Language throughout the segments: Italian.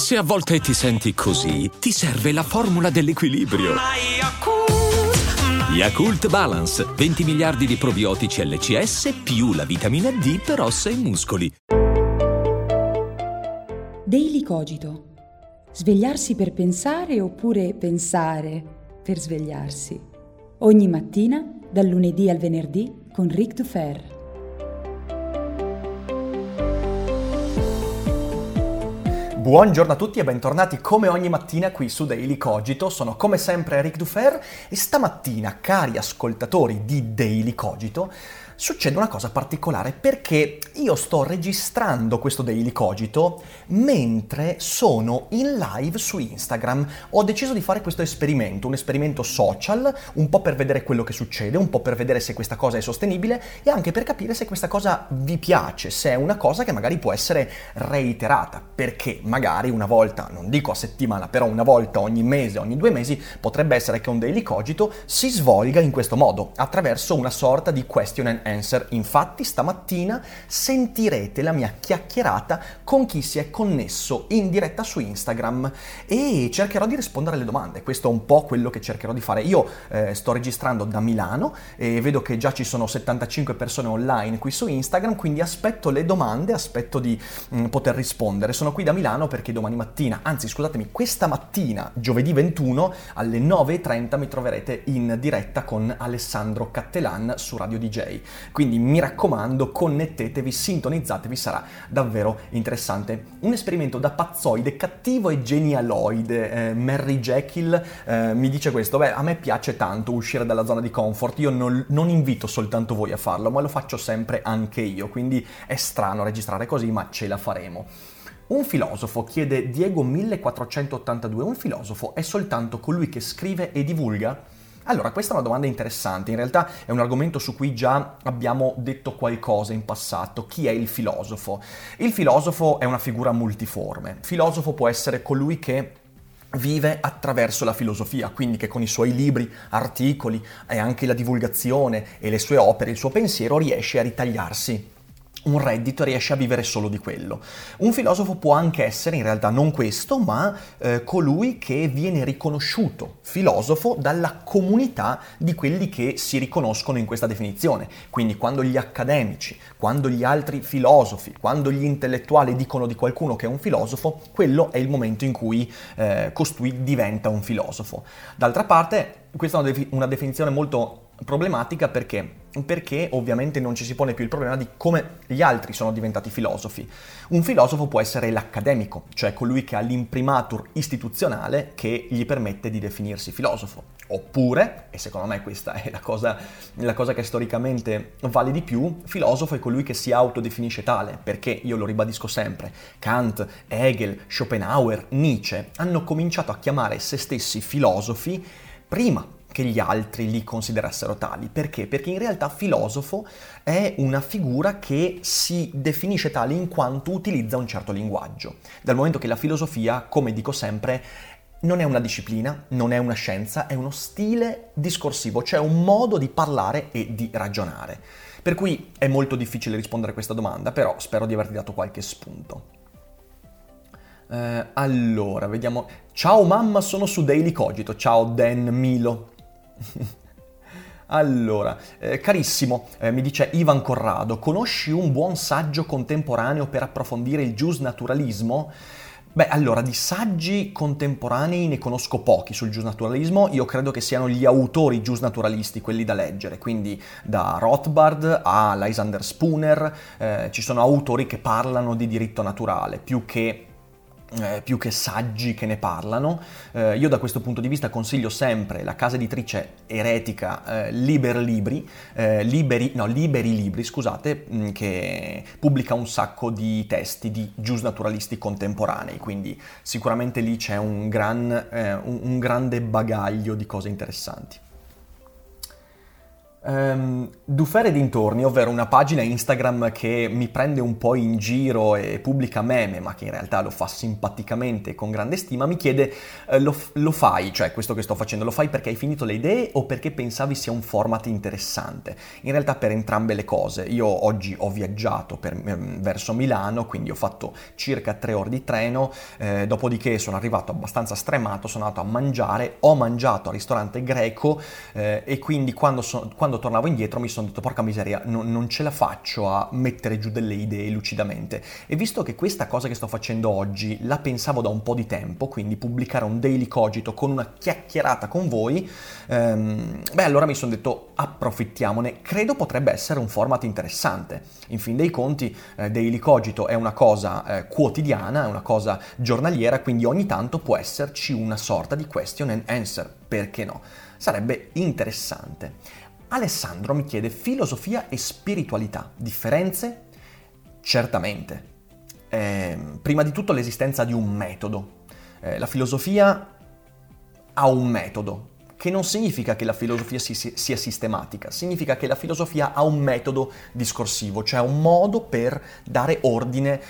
Se a volte ti senti così, ti serve la formula dell'equilibrio. Yakult Balance, 20 miliardi di probiotici LCS più la vitamina D per ossa e muscoli. Daily Cogito. Svegliarsi per pensare oppure pensare per svegliarsi. Ogni mattina, dal lunedì al venerdì, con Ric Dufer. Buongiorno a tutti e bentornati come ogni mattina qui su Daily Cogito. Sono come sempre Ric Dufer e stamattina, cari ascoltatori di Daily Cogito, succede una cosa particolare perché io sto registrando questo Daily Cogito mentre sono in live su Instagram. Ho deciso di fare questo esperimento, un esperimento social, un po' per vedere quello che succede, un po' per vedere se questa cosa è sostenibile e anche per capire se questa cosa vi piace, se è una cosa che magari può essere reiterata, perché magari una volta, non dico a settimana, però una volta ogni mese, ogni 2 mesi, potrebbe essere che un Daily Cogito si svolga in questo modo, attraverso una sorta di question and answer. Infatti stamattina sentirete la mia chiacchierata con chi si è connesso in diretta su Instagram e cercherò di rispondere alle domande. Questo è un po' quello che cercherò di fare. Io sto registrando da Milano e vedo che già ci sono 75 persone online qui su Instagram, quindi aspetto le domande, aspetto di poter rispondere. Sono qui da Milano perché domani mattina, anzi scusatemi, questa mattina, giovedì 21 alle 9:30 mi troverete in diretta con Alessandro Cattelan su Radio DJ. Quindi mi raccomando, connettetevi, sintonizzatevi, sarà davvero interessante. Un esperimento da pazzoide, cattivo e genialoide. Mary Jekyll mi dice questo: beh, a me piace tanto uscire dalla zona di comfort, io non invito soltanto voi a farlo, ma lo faccio sempre anche io, quindi è strano registrare così, ma ce la faremo. Un filosofo, chiede Diego 1482, un filosofo è soltanto colui che scrive e divulga? Allora, questa è una domanda interessante, in realtà è un argomento su cui già abbiamo detto qualcosa in passato. Chi è il filosofo? Il filosofo è una figura multiforme. Filosofo può essere colui che vive attraverso la filosofia, quindi che con i suoi libri, articoli e anche la divulgazione e le sue opere, il suo pensiero riesce a ritagliarsi un reddito, riesce a vivere solo di quello. Un filosofo può anche essere, in realtà non questo, ma colui che viene riconosciuto filosofo dalla comunità di quelli che si riconoscono in questa definizione. Quindi quando gli accademici, quando gli altri filosofi, quando gli intellettuali dicono di qualcuno che è un filosofo, quello è il momento in cui costui diventa un filosofo. D'altra parte, questa è una definizione molto problematica perché ovviamente non ci si pone più il problema di come gli altri sono diventati filosofi. Un filosofo può essere l'accademico, cioè colui che ha l'imprimatur istituzionale che gli permette di definirsi filosofo. Oppure, e secondo me questa è la cosa che storicamente vale di più, filosofo è colui che si autodefinisce tale, perché, io lo ribadisco sempre, Kant, Hegel, Schopenhauer, Nietzsche hanno cominciato a chiamare se stessi filosofi prima che gli altri li considerassero tali. Perché? Perché in realtà filosofo è una figura che si definisce tale in quanto utilizza un certo linguaggio. Dal momento che la filosofia, come dico sempre, non è una disciplina, non è una scienza, è uno stile discorsivo, cioè un modo di parlare e di ragionare. Per cui è molto difficile rispondere a questa domanda, però spero di averti dato qualche spunto. Allora, vediamo. Ciao mamma, sono su Daily Cogito. Ciao Dan Milo. Allora, carissimo, mi dice Ivan Corrado, conosci un buon saggio contemporaneo per approfondire il giusnaturalismo? Beh, allora, di saggi contemporanei ne conosco pochi sul giusnaturalismo. Io credo che siano gli autori giusnaturalisti quelli da leggere, quindi da Rothbard a Lysander Spooner, ci sono autori che parlano di diritto naturale, più che saggi che ne parlano. Io da questo punto di vista consiglio sempre la casa editrice eretica Liberi Libri, scusate, che pubblica un sacco di testi di giusnaturalisti contemporanei, quindi sicuramente lì c'è un grande bagaglio di cose interessanti. Dufer e dintorni, ovvero una pagina Instagram che mi prende un po' in giro e pubblica meme, ma che in realtà lo fa simpaticamente e con grande stima, mi chiede lo fai, cioè questo che sto facendo, lo fai perché hai finito le idee o perché pensavi sia un format interessante? In realtà per entrambe le cose. Io oggi ho viaggiato verso Milano, quindi ho fatto circa 3 ore di treno, dopodiché sono arrivato abbastanza stremato, sono andato a mangiare, ho mangiato al ristorante greco e quindi quando tornavo indietro mi sono detto porca miseria, non ce la faccio a mettere giù delle idee lucidamente. E visto che questa cosa che sto facendo oggi la pensavo da un po' di tempo, quindi pubblicare un Daily Cogito con una chiacchierata con voi, allora mi sono detto approfittiamone, credo potrebbe essere un format interessante. In fin dei conti Daily Cogito è una cosa quotidiana, è una cosa giornaliera, quindi ogni tanto può esserci una sorta di question and answer, perché no? Sarebbe interessante. Alessandro mi chiede filosofia e spiritualità, differenze? Certamente. Prima di tutto l'esistenza di un metodo. La filosofia ha un metodo, che non significa che la filosofia sia sistematica, significa che la filosofia ha un metodo discorsivo, cioè un modo per dare ordine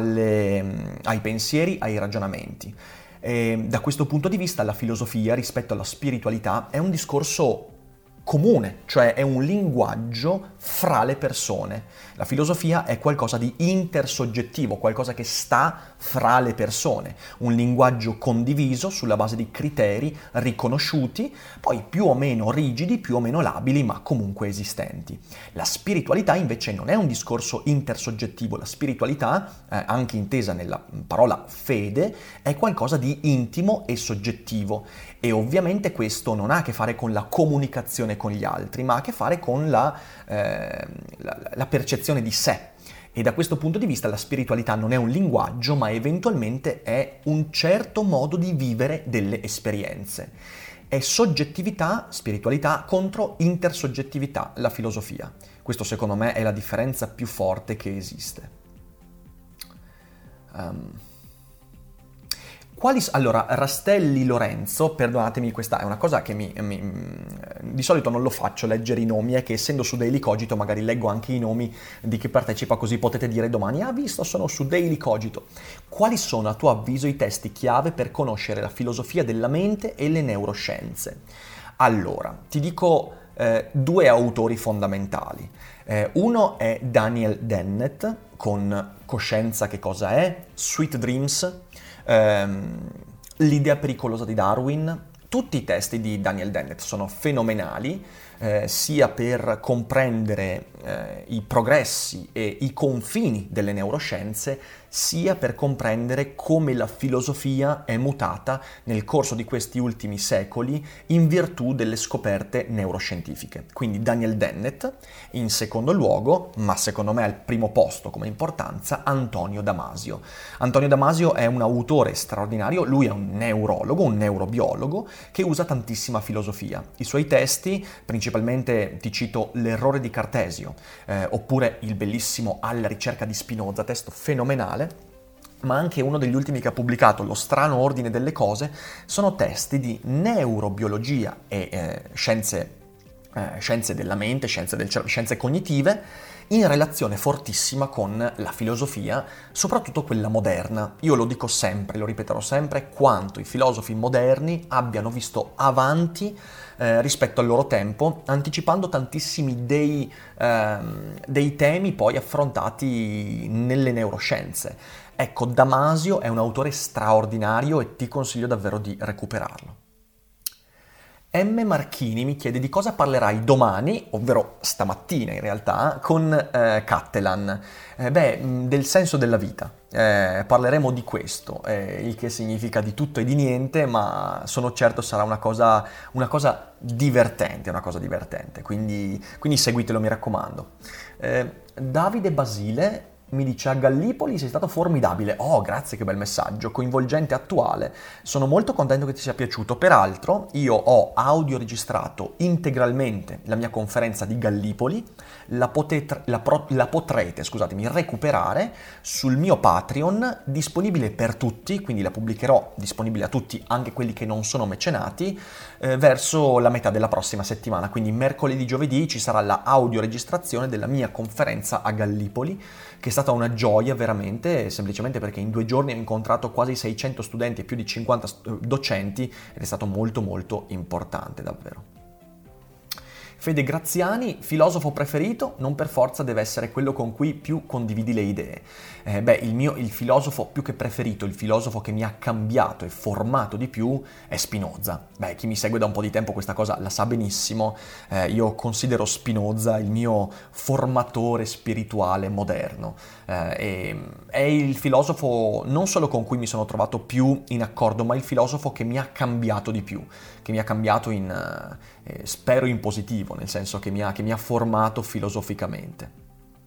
ai pensieri, ai ragionamenti. Da questo punto di vista la filosofia rispetto alla spiritualità è un discorso comune, cioè è un linguaggio fra le persone. La filosofia è qualcosa di intersoggettivo, qualcosa che sta fra le persone, un linguaggio condiviso sulla base di criteri riconosciuti, poi più o meno rigidi, più o meno labili, ma comunque esistenti. La spiritualità invece non è un discorso intersoggettivo, la spiritualità, anche intesa nella parola fede, è qualcosa di intimo e soggettivo. E ovviamente questo non ha a che fare con la comunicazione con gli altri, ma ha a che fare con la percezione di sé. E da questo punto di vista la spiritualità non è un linguaggio, ma eventualmente è un certo modo di vivere delle esperienze. È soggettività, spiritualità, contro intersoggettività, la filosofia. Questo secondo me è la differenza più forte che esiste. Allora, Rastelli Lorenzo, perdonatemi, questa è una cosa che di solito non lo faccio, leggere i nomi, è che essendo su Daily Cogito magari leggo anche i nomi di chi partecipa, così potete dire domani, visto, sono su Daily Cogito. Quali sono a tuo avviso i testi chiave per conoscere la filosofia della mente e le neuroscienze? Allora, ti dico 2 autori fondamentali. Uno è Daniel Dennett, con Coscienza che cosa è, Sweet Dreams, L'idea pericolosa di Darwin. Tutti i testi di Daniel Dennett sono fenomenali, sia per comprendere i progressi e i confini delle neuroscienze, sia per comprendere come la filosofia è mutata nel corso di questi ultimi secoli in virtù delle scoperte neuroscientifiche. Quindi Daniel Dennett, in secondo luogo, ma secondo me al primo posto come importanza, Antonio Damasio. Antonio Damasio è un autore straordinario, lui è un neurologo, un neurobiologo, che usa tantissima filosofia. I suoi testi, principalmente ti cito L'errore di Cartesio, oppure il bellissimo Alla ricerca di Spinoza, testo fenomenale, ma anche uno degli ultimi che ha pubblicato, Lo strano ordine delle cose, sono testi di neurobiologia e scienze della mente, scienze cognitive, in relazione fortissima con la filosofia, soprattutto quella moderna. Io lo dico sempre, lo ripeterò sempre, quanto i filosofi moderni abbiano visto avanti rispetto al loro tempo, anticipando tantissimi dei temi poi affrontati nelle neuroscienze. Ecco, Damasio è un autore straordinario e ti consiglio davvero di recuperarlo. M. Marchini mi chiede di cosa parlerai domani, ovvero stamattina in realtà, con Cattelan. Del senso della vita. Parleremo di questo, il che significa di tutto e di niente, ma sono certo sarà una cosa divertente, quindi seguitelo, mi raccomando. Davide Basile Mi dice: a Gallipoli sei stato formidabile. Oh, grazie, che bel messaggio, coinvolgente, attuale. Sono molto contento che ti sia piaciuto. Peraltro, io ho audio registrato integralmente la mia conferenza di Gallipoli, la potrete, scusatemi, recuperare sul mio Patreon, disponibile per tutti, quindi la pubblicherò disponibile a tutti, anche quelli che non sono mecenati, verso la metà della prossima settimana. Quindi mercoledì, giovedì ci sarà la audio registrazione della mia conferenza a Gallipoli, che è stata una gioia veramente, semplicemente perché in 2 giorni ho incontrato quasi 600 studenti e più di 50 docenti ed è stato molto molto importante, davvero. Fede Graziani, filosofo preferito, non per forza deve essere quello con cui più condividi le idee. Il filosofo più che preferito, il filosofo che mi ha cambiato e formato di più è Spinoza. Chi mi segue da un po' di tempo questa cosa la sa benissimo. Io considero Spinoza il mio formatore spirituale moderno. È il filosofo non solo con cui mi sono trovato più in accordo, ma il filosofo che mi ha cambiato di più, che mi ha cambiato spero in positivo, nel senso che mi ha formato filosoficamente.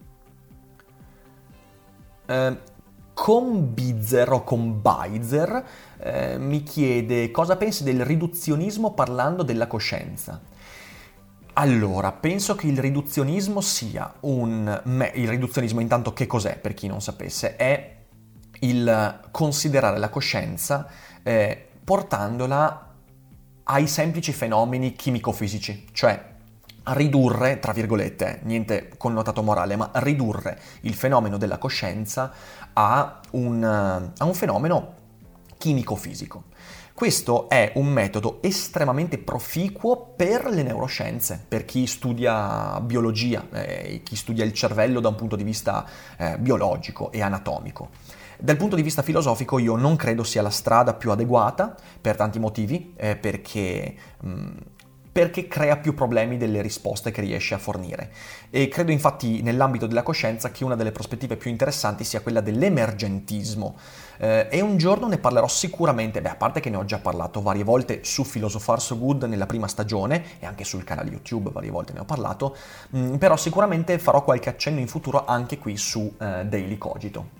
Combizer o Combizer mi chiede cosa pensi del riduzionismo parlando della coscienza. Allora, penso che il riduzionismo sia il riduzionismo, intanto, che cos'è, per chi non sapesse? È il considerare la coscienza portandola ai semplici fenomeni chimico-fisici, cioè ridurre, tra virgolette, niente connotato morale, ma ridurre il fenomeno della coscienza a un fenomeno chimico-fisico. Questo è un metodo estremamente proficuo per le neuroscienze, per chi studia biologia, chi studia il cervello da un punto di vista biologico e anatomico. Dal punto di vista filosofico io non credo sia la strada più adeguata, per tanti motivi, perché crea più problemi delle risposte che riesce a fornire. E credo infatti nell'ambito della coscienza che una delle prospettive più interessanti sia quella dell'emergentismo. E un giorno ne parlerò sicuramente, a parte che ne ho già parlato varie volte su Philosopher So Good nella prima stagione e anche sul canale YouTube varie volte ne ho parlato, però sicuramente farò qualche accenno in futuro anche qui su Daily Cogito.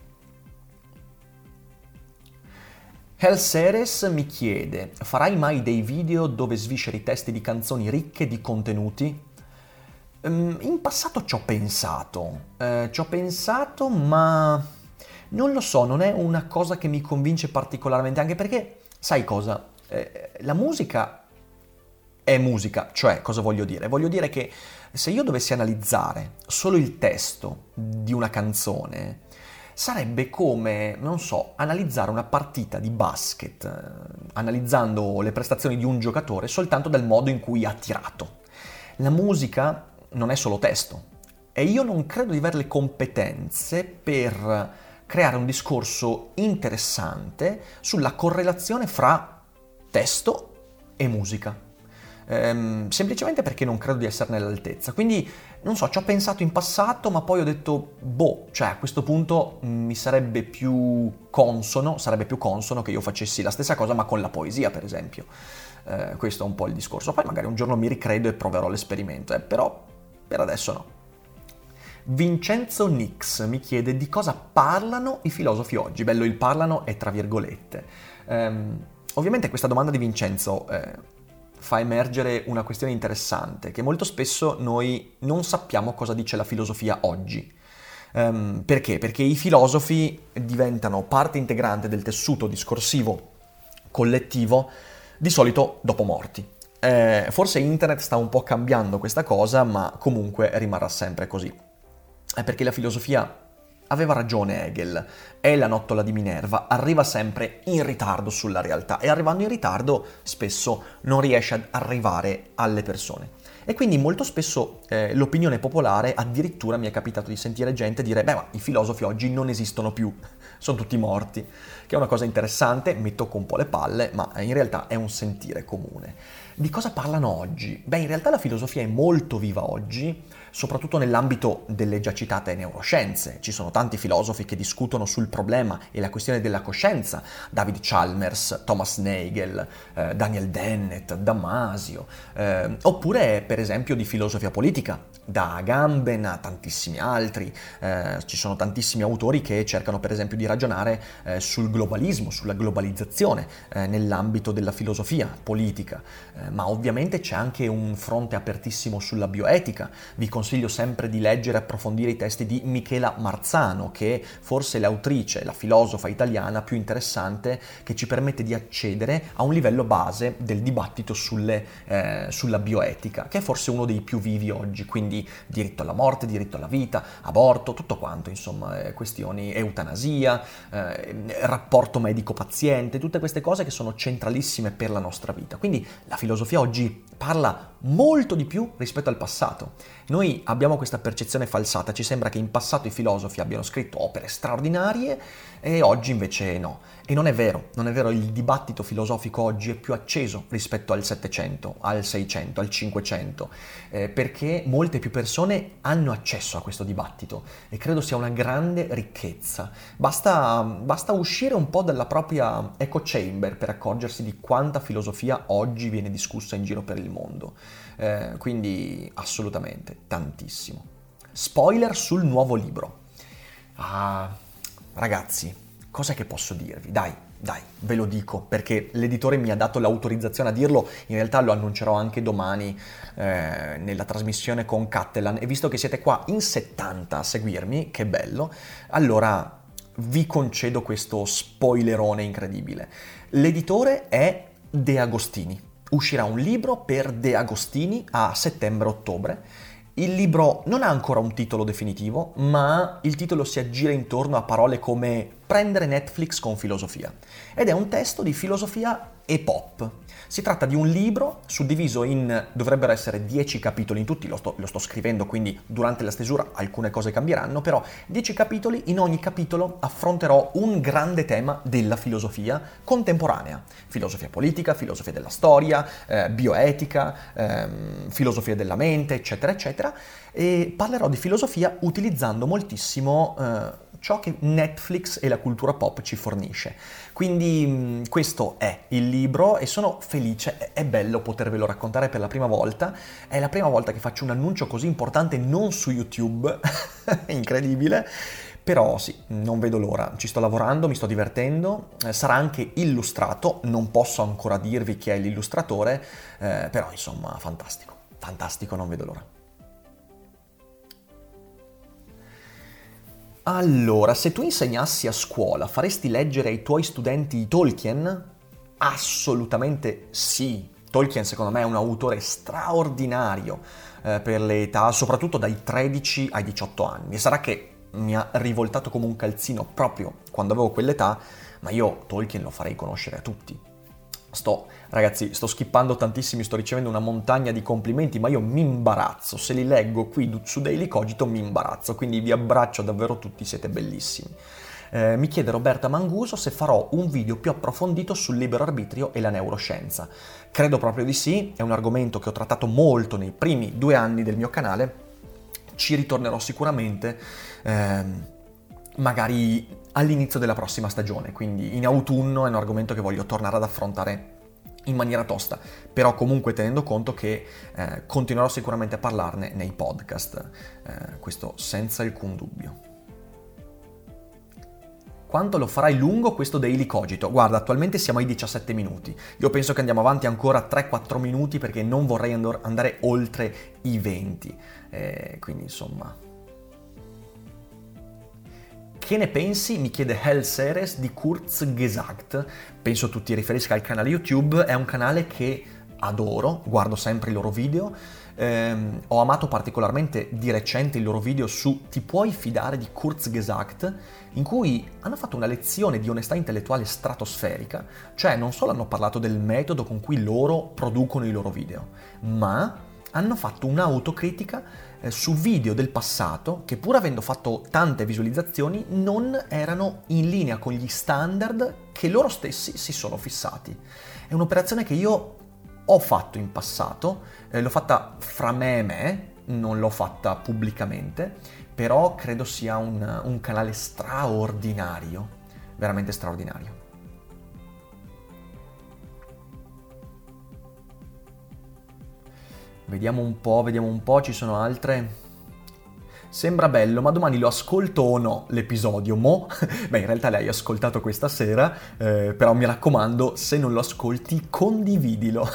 Helseres mi chiede: farai mai dei video dove svisceri testi di canzoni ricche di contenuti? In passato ci ho pensato, ma non lo so, non è una cosa che mi convince particolarmente, anche perché, sai cosa? La musica è musica, cioè cosa voglio dire? Voglio dire che se io dovessi analizzare solo il testo di una canzone, sarebbe come, non so, analizzare una partita di basket, analizzando le prestazioni di un giocatore soltanto dal modo in cui ha tirato. La musica non è solo testo e io non credo di avere le competenze per creare un discorso interessante sulla correlazione fra testo e musica. Semplicemente perché non credo di esserne all'altezza. Quindi, non so, ci ho pensato in passato, ma poi ho detto, cioè a questo punto mi sarebbe più consono che io facessi la stessa cosa, ma con la poesia, per esempio. Questo è un po' il discorso. Poi magari un giorno mi ricredo e proverò l'esperimento, però per adesso no. Vincenzo Nix mi chiede di cosa parlano i filosofi oggi. Bello, il parlano è tra virgolette. Ovviamente questa domanda di Vincenzo fa emergere una questione interessante, che molto spesso noi non sappiamo cosa dice la filosofia oggi. Perché? Perché i filosofi diventano parte integrante del tessuto discorsivo collettivo, di solito dopo morti. Forse internet sta un po' cambiando questa cosa, ma comunque rimarrà sempre così. Perché la filosofia, aveva ragione Hegel, è la nottola di Minerva, arriva sempre in ritardo sulla realtà e arrivando in ritardo spesso non riesce ad arrivare alle persone. E quindi molto spesso l'opinione popolare, addirittura mi è capitato di sentire gente dire ma i filosofi oggi non esistono più, sono tutti morti, che è una cosa interessante, mi tocco un po' le palle, ma in realtà è un sentire comune. Di cosa parlano oggi? In realtà la filosofia è molto viva oggi, soprattutto nell'ambito delle già citate neuroscienze. Ci sono tanti filosofi che discutono sul problema e la questione della coscienza, David Chalmers, Thomas Nagel, Daniel Dennett, Damasio, oppure per esempio di filosofia politica, da Agamben a tantissimi altri. Ci sono tantissimi autori che cercano per esempio di ragionare sul globalismo, sulla globalizzazione nell'ambito della filosofia politica, ma ovviamente c'è anche un fronte apertissimo sulla bioetica. Vi consiglio sempre di leggere e approfondire i testi di Michela Marzano, che forse è l'autrice, la filosofa italiana più interessante, che ci permette di accedere a un livello base del dibattito sulla bioetica, che è forse uno dei più vivi oggi, quindi diritto alla morte, diritto alla vita, aborto, tutto quanto, insomma, questioni, eutanasia, rapporto medico-paziente, tutte queste cose che sono centralissime per la nostra vita. Quindi la filosofia oggi parla molto di più rispetto al passato. Noi abbiamo questa percezione falsata, ci sembra che in passato i filosofi abbiano scritto opere straordinarie e oggi invece no. E non è vero, il dibattito filosofico oggi è più acceso rispetto al 700, al 600, al 500, perché molte più persone hanno accesso a questo dibattito e credo sia una grande ricchezza. Basta uscire un po' dalla propria echo chamber per accorgersi di quanta filosofia oggi viene discussa in giro per il mondo. Quindi assolutamente, tantissimo. Spoiler sul nuovo libro. Ragazzi, cos'è che posso dirvi? Dai, ve lo dico, perché l'editore mi ha dato l'autorizzazione a dirlo, in realtà lo annuncerò anche domani nella trasmissione con Cattelan, e visto che siete qua in 70 a seguirmi, che bello, allora vi concedo questo spoilerone incredibile. L'editore è De Agostini. Uscirà un libro per De Agostini a settembre-ottobre. Il libro non ha ancora un titolo definitivo, ma il titolo si aggira intorno a parole come prendere Netflix con filosofia. Ed è un testo di filosofia e pop. Si tratta di un libro suddiviso in, dovrebbero essere 10 capitoli in tutti, lo sto scrivendo, quindi durante la stesura alcune cose cambieranno, però 10 capitoli, in ogni capitolo affronterò un grande tema della filosofia contemporanea. Filosofia politica, filosofia della storia, bioetica, filosofia della mente, eccetera, eccetera, e parlerò di filosofia utilizzando moltissimo ciò che Netflix e la cultura pop ci fornisce. Quindi questo è il libro e sono felice, è bello potervelo raccontare per la prima volta, è la prima volta che faccio un annuncio così importante non su YouTube, è incredibile, però sì, non vedo l'ora, ci sto lavorando, mi sto divertendo, sarà anche illustrato, non posso ancora dirvi chi è l'illustratore, però insomma fantastico, non vedo l'ora. Allora, se tu insegnassi a scuola, faresti leggere ai tuoi studenti Tolkien? Assolutamente sì. Tolkien secondo me è un autore straordinario per le età, soprattutto dai 13 ai 18 anni. E sarà che mi ha rivoltato come un calzino proprio quando avevo quell'età, ma io Tolkien lo farei conoscere a tutti. Ragazzi, sto skippando tantissimi, sto ricevendo una montagna di complimenti, ma io mi imbarazzo, se li leggo qui su Daily Cogito mi imbarazzo, quindi vi abbraccio davvero tutti, siete bellissimi. Mi chiede Roberta Manguso se farò un video più approfondito sul libero arbitrio e la neuroscienza. Credo proprio di sì, è un argomento che ho trattato molto nei primi 2 anni del mio canale, ci ritornerò sicuramente, magari all'inizio della prossima stagione, quindi in autunno è un argomento che voglio tornare ad affrontare in maniera tosta, però comunque tenendo conto che continuerò sicuramente a parlarne nei podcast, questo senza alcun dubbio. Quanto lo farai lungo questo Daily Cogito? Guarda, attualmente siamo ai 17 minuti, io penso che andiamo avanti ancora 3-4 minuti perché non vorrei andare oltre i 20, quindi insomma... Che ne pensi, mi chiede Hell Seres, di Kurzgesagt? Penso tu ti riferisca al canale YouTube, è un canale che adoro, guardo sempre i loro video, ho amato particolarmente di recente il loro video su Ti puoi fidare di Kurzgesagt, in cui hanno fatto una lezione di onestà intellettuale stratosferica, cioè non solo hanno parlato del metodo con cui loro producono i loro video, ma hanno fatto un'autocritica su video del passato che, pur avendo fatto tante visualizzazioni, non erano in linea con gli standard che loro stessi si sono fissati. È un'operazione che io ho fatto in passato, l'ho fatta fra me e me, non l'ho fatta pubblicamente, però credo sia un canale straordinario, veramente straordinario. Vediamo un po', ci sono altre. Sembra bello, ma domani lo ascolto o no l'episodio? Mo? Beh, in realtà l'hai ascoltato questa sera, però mi raccomando, se non lo ascolti, condividilo.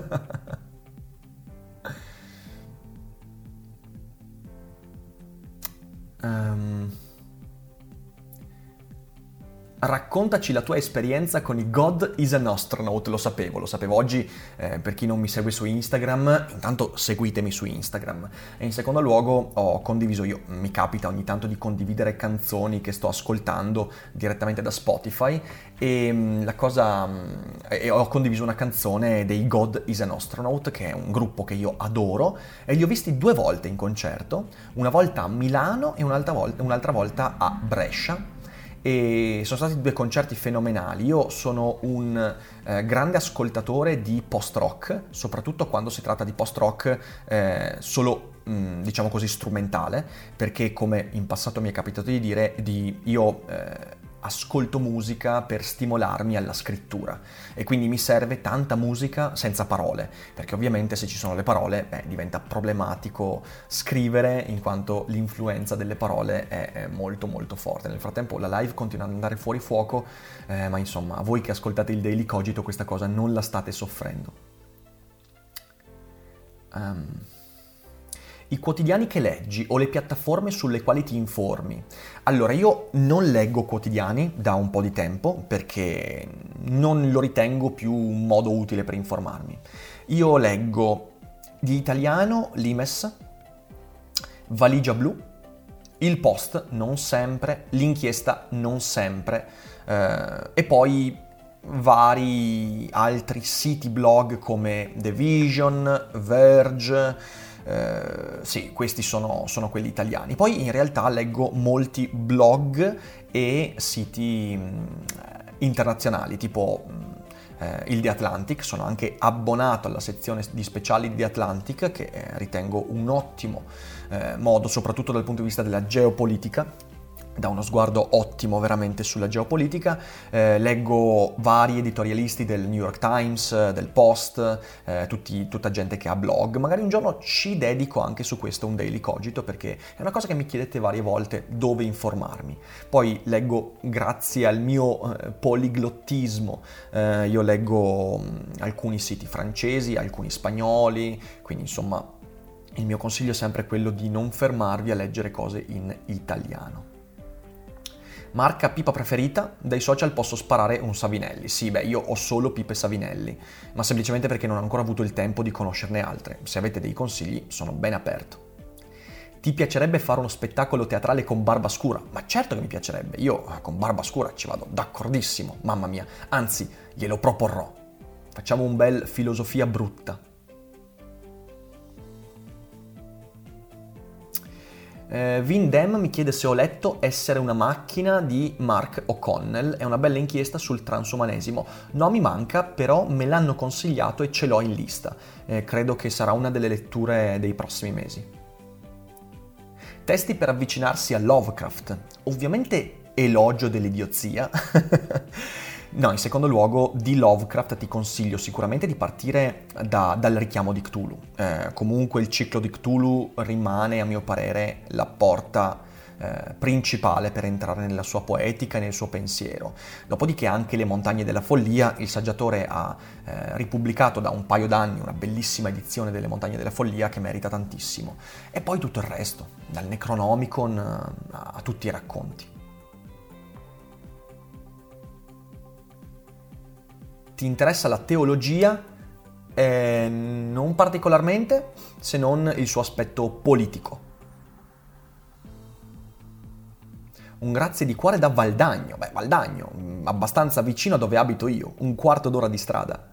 Raccontaci la tua esperienza con i God is an Astronaut, lo sapevo oggi, per chi non mi segue su Instagram, intanto seguitemi su Instagram, e in secondo luogo ho condiviso io, mi capita ogni tanto di condividere canzoni che sto ascoltando direttamente da Spotify, e ho condiviso una canzone dei God is an Astronaut, che è un gruppo che io adoro, e li ho visti 2 volte in concerto, una volta a Milano e un'altra volta a Brescia, e sono stati 2 concerti fenomenali. Io sono un grande ascoltatore di post-rock, soprattutto quando si tratta di post-rock solo, diciamo così, strumentale, perché come in passato mi è capitato di dire, io ascolto musica per stimolarmi alla scrittura e quindi mi serve tanta musica senza parole, perché ovviamente se ci sono le parole diventa problematico scrivere, in quanto l'influenza delle parole è molto molto forte. Nel frattempo la live continua ad andare fuori fuoco, ma insomma, voi che ascoltate il Daily Cogito questa cosa non la state soffrendo. I quotidiani che leggi o le piattaforme sulle quali ti informi. Allora, io non leggo quotidiani da un po' di tempo perché non lo ritengo più un modo utile per informarmi. Io leggo di italiano l'Imes, Valigia Blu, Il Post non sempre, L'Inchiesta non sempre, e poi vari altri siti blog come The Vision, Verge. Sì, questi sono quelli italiani. Poi in realtà leggo molti blog e siti internazionali, tipo il The Atlantic. Sono anche abbonato alla sezione di speciali di The Atlantic, che ritengo un ottimo modo, soprattutto dal punto di vista della geopolitica, da uno sguardo ottimo veramente sulla geopolitica. Leggo vari editorialisti del New York Times, del Post, tutta gente che ha blog. Magari un giorno ci dedico anche su questo un Daily Cogito, perché è una cosa che mi chiedete varie volte dove informarmi. Poi leggo, grazie al mio poliglottismo, io leggo alcuni siti francesi, alcuni spagnoli, quindi insomma il mio consiglio è sempre quello di non fermarvi a leggere cose in italiano. Marca pipa preferita? Dai social posso sparare un Savinelli. Sì, io ho solo pipe Savinelli, ma semplicemente perché non ho ancora avuto il tempo di conoscerne altre. Se avete dei consigli, sono ben aperto. Ti piacerebbe fare uno spettacolo teatrale con barba scura? Ma certo che mi piacerebbe. Io con barba scura ci vado d'accordissimo, mamma mia. Anzi, glielo proporrò. Facciamo un bel filosofia brutta. Vin Dem mi chiede se ho letto Essere una macchina di Mark O'Connell, è una bella inchiesta sul transumanesimo. No, mi manca, però me l'hanno consigliato e ce l'ho in lista. Credo che sarà una delle letture dei prossimi mesi. Testi per avvicinarsi a Lovecraft. Ovviamente elogio dell'idiozia. No, in secondo luogo di Lovecraft ti consiglio sicuramente di partire dal richiamo di Cthulhu. Comunque il ciclo di Cthulhu rimane, a mio parere, la porta principale per entrare nella sua poetica e nel suo pensiero. Dopodiché anche Le Montagne della Follia, il saggiatore ha ripubblicato da un paio d'anni una bellissima edizione delle Montagne della Follia che merita tantissimo. E poi tutto il resto, dal Necronomicon a tutti i racconti. Ti interessa la teologia? Non particolarmente, se non il suo aspetto politico. Un grazie di cuore da Valdagno. Valdagno, abbastanza vicino a dove abito io, un quarto d'ora di strada.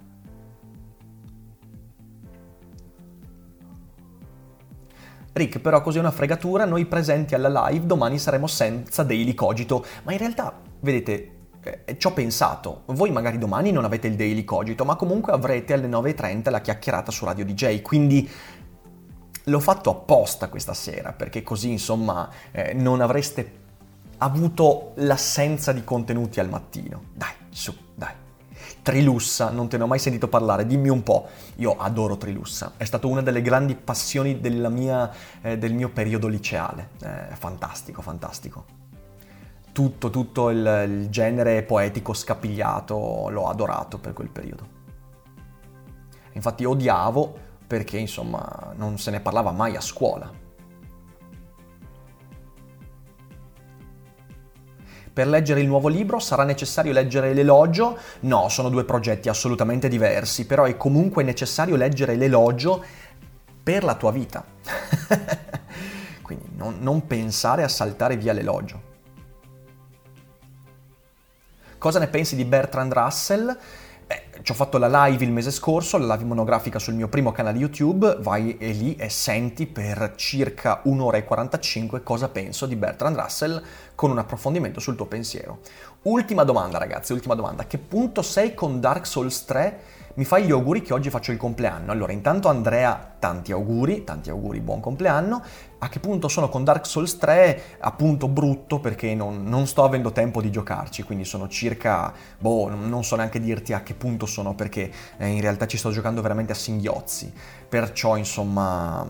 Rick, però così è una fregatura, noi presenti alla live domani saremo senza Daily Cogito, ma in realtà, vedete, ci ho pensato, voi magari domani non avete il Daily Cogito, ma comunque avrete alle 9:30 la chiacchierata su Radio DJ, quindi l'ho fatto apposta questa sera, perché così insomma non avreste avuto l'assenza di contenuti al mattino. Dai, su, dai. Trilussa, non te ne ho mai sentito parlare, dimmi un po'. Io adoro Trilussa, è stata una delle grandi passioni del mio periodo liceale, fantastico, fantastico. Tutto il genere poetico scapigliato l'ho adorato per quel periodo. Infatti odiavo perché, insomma, non se ne parlava mai a scuola. Per leggere il nuovo libro sarà necessario leggere l'elogio? No, sono due progetti assolutamente diversi, però è comunque necessario leggere l'elogio per la tua vita. Quindi non pensare a saltare via l'elogio. Cosa ne pensi di Bertrand Russell? Ci ho fatto la live il mese scorso, la live monografica sul mio primo canale YouTube, vai lì e senti per circa 1 ora e 45 cosa penso di Bertrand Russell con un approfondimento sul tuo pensiero. Ultima domanda ragazzi, ultima domanda, a che punto sei con Dark Souls 3? Mi fai gli auguri che oggi faccio il compleanno. Allora, intanto Andrea, tanti auguri, buon compleanno. A che punto sono con Dark Souls 3? Appunto brutto perché non sto avendo tempo di giocarci, quindi sono circa, non so neanche dirti a che punto sono perché in realtà ci sto giocando veramente a singhiozzi. Perciò, insomma,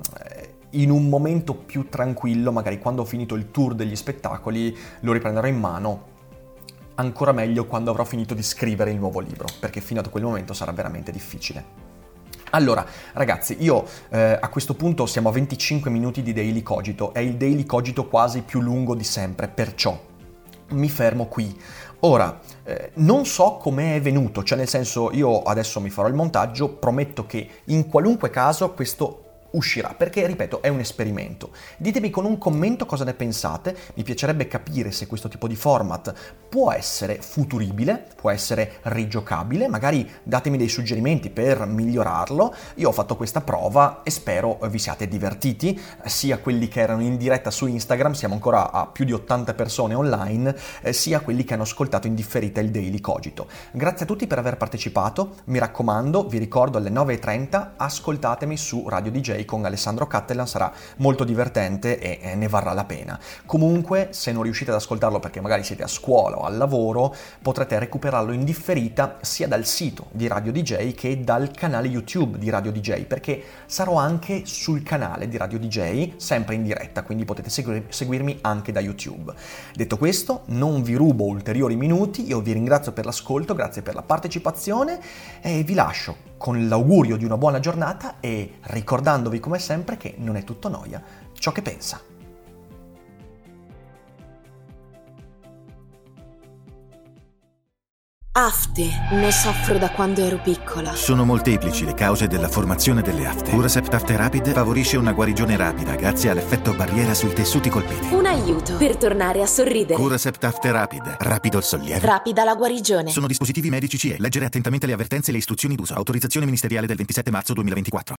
in un momento più tranquillo, magari quando ho finito il tour degli spettacoli, lo riprenderò in mano. Ancora meglio quando avrò finito di scrivere il nuovo libro, perché fino a quel momento sarà veramente difficile. Allora, ragazzi, io a questo punto siamo a 25 minuti di Daily Cogito, è il Daily Cogito quasi più lungo di sempre, perciò mi fermo qui. Ora, non so come è venuto, cioè nel senso io adesso mi farò il montaggio, prometto che in qualunque caso questo uscirà, perché, ripeto, è un esperimento. Ditemi con un commento cosa ne pensate, mi piacerebbe capire se questo tipo di format può essere futuribile, può essere rigiocabile, magari datemi dei suggerimenti per migliorarlo. Io ho fatto questa prova e spero vi siate divertiti, sia quelli che erano in diretta su Instagram, siamo ancora a più di 80 persone online, sia quelli che hanno ascoltato in differita il Daily Cogito. Grazie a tutti per aver partecipato, mi raccomando, vi ricordo alle 9:30 ascoltatemi su Radio DJ con Alessandro Cattelan, sarà molto divertente e ne varrà la pena. Comunque, se non riuscite ad ascoltarlo perché magari siete a scuola o al lavoro, potrete recuperarlo in differita sia dal sito di Radio DJ che dal canale YouTube di Radio DJ, perché sarò anche sul canale di Radio DJ, sempre in diretta, quindi potete seguirmi anche da YouTube. Detto questo, non vi rubo ulteriori minuti, io vi ringrazio per l'ascolto, grazie per la partecipazione e vi lascio con l'augurio di una buona giornata e ricordandovi come sempre che non è tutto noia ciò che pensa. Afte, ne soffro da quando ero piccola. Sono molteplici le cause della formazione delle afte. Curacept Afte Rapid favorisce una guarigione rapida grazie all'effetto barriera sui tessuti colpiti. Un aiuto per tornare a sorridere. Curacept Afte Rapid, rapido il sollievo. Rapida la guarigione. Sono dispositivi medici CE. Leggere attentamente le avvertenze e le istruzioni d'uso. Autorizzazione ministeriale del 27 marzo 2024.